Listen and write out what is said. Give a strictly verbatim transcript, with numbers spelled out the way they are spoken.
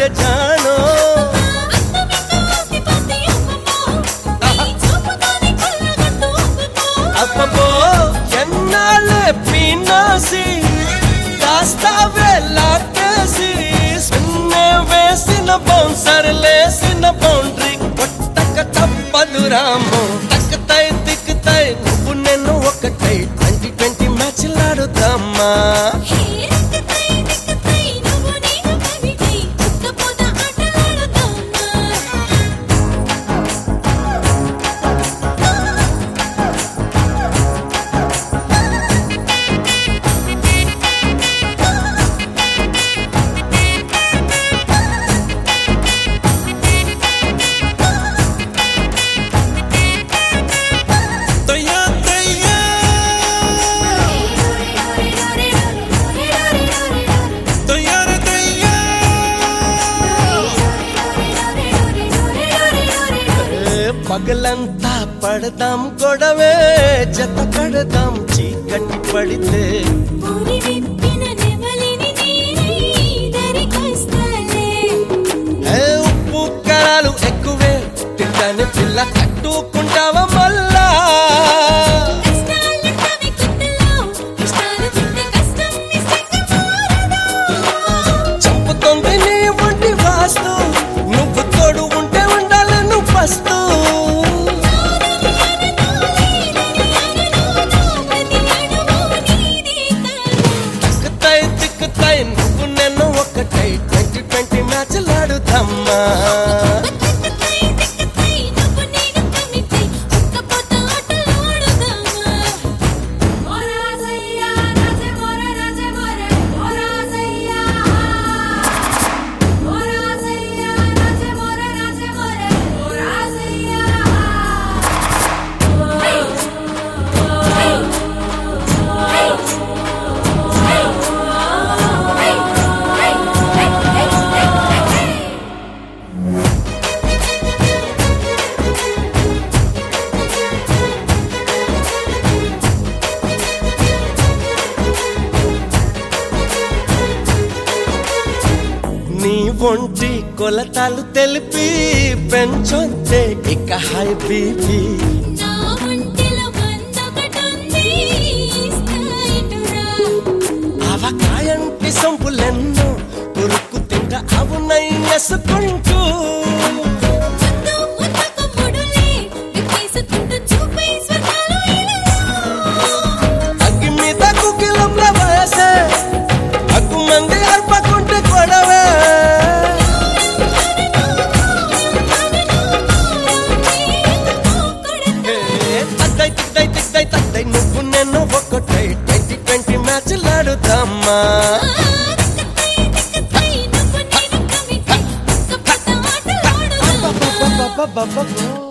జానో అబ్బో ఎన్నాళ్ళే పీనాసి దాస్తావే లాకేసి సున్నే వేసిన బౌన్సర్ లేసిన బౌండరీ కొట్టక తప్పదు రాము తక్కతై దిక్కుతై నువ్వు నేను ఒకటై ట్వంటీ ట్వంటీ మ్యాచ్లాడుతామా పగలంతా పడదాం గొడవే జత కడదాం చీకటి పడితే ఉప్పు కారాలు ఎక్కువే తింటానే పిల్ల కట్టుకుంటావా మళ్ళా చంపుతుంది నీ ఒంటి వాస్తు నువ్వు తోడు ఉంటే ఉండాలి నువ్వు ఫస్ట్ నువ్వు నేను ఒకటై ట్వంటీ ట్వంటీ మ్యాచ్లాడుతామా ఒంటి కొలతాలు తెలిపి పెంచొద్దే ఇక హై బీపీ అవకాయంటి సొంపులెన్నో కొరుకు తింట అవునై ఎసుకుంటూ అగ్గి మీద కుకిలంల వయసే అగ్గు మంది అర్పకుంటే కొడవే నువ్వు నేను ఒకటై ట్వంటీ ట్వంటీ మ్యాచ్లాడుతామా